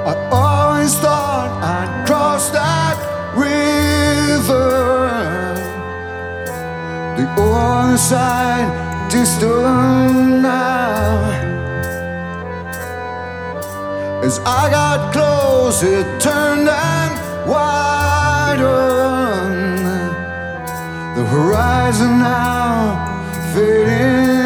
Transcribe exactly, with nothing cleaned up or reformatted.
I always thought I'd cross that river, the other side distant now. As I got close, it turned and widened. The horizon now fading